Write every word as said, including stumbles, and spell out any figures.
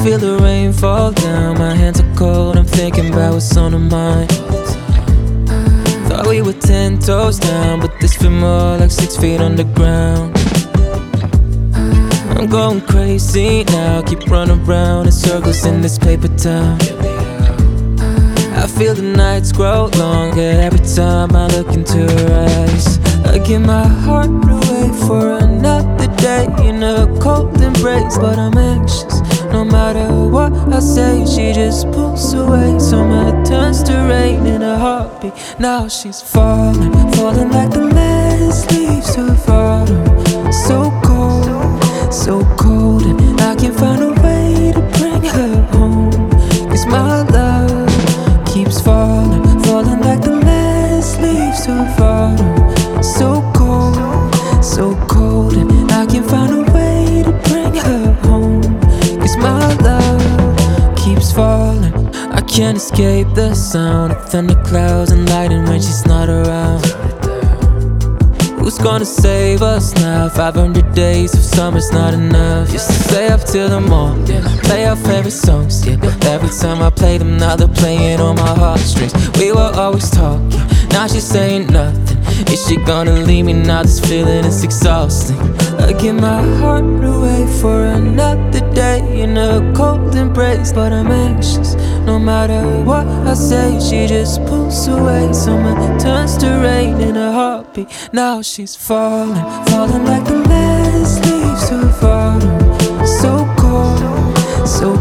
feel the rain fall down, my hands are cold, I'm thinking about what's on her mind. Thought we were ten toes down, but this feel more like six feet underground. I'm going crazy now, keep running round in circles in this paper town. I feel the nights grow longer every time I look into her eyes. I give my heart away for another day in a cold embrace, but I'm anxious. No matter what I say, she just pulls away. Summer turns to rain in a heartbeat. Now she's falling, falling like the last leaves of autumn. So cold, so cold, and I can't find a way to bring her home. 'Cause my love keeps falling, falling like the last leaves of autumn. So cold, so cold, and I can't find a way to bring her home. 'Cause my love keeps falling. I can't escape the sound of thunderclouds and lightning when she's not around. Who's gonna save us now? five hundred days of summer's not enough. Used to stay up till the morning, yeah. Play our favorite songs, yeah. Every time I play them, now they're playing on my heartstrings. We were always talking, now she's saying nothing. Is she gonna leave me now? This feeling is exhausting. I give my heart away for another day in a cold embrace, but I'm anxious. No matter what I say, she just pulls away. Summer turns to rain in a heartbeat. Now she's falling, falling like the last leaves of autumn. So cold, so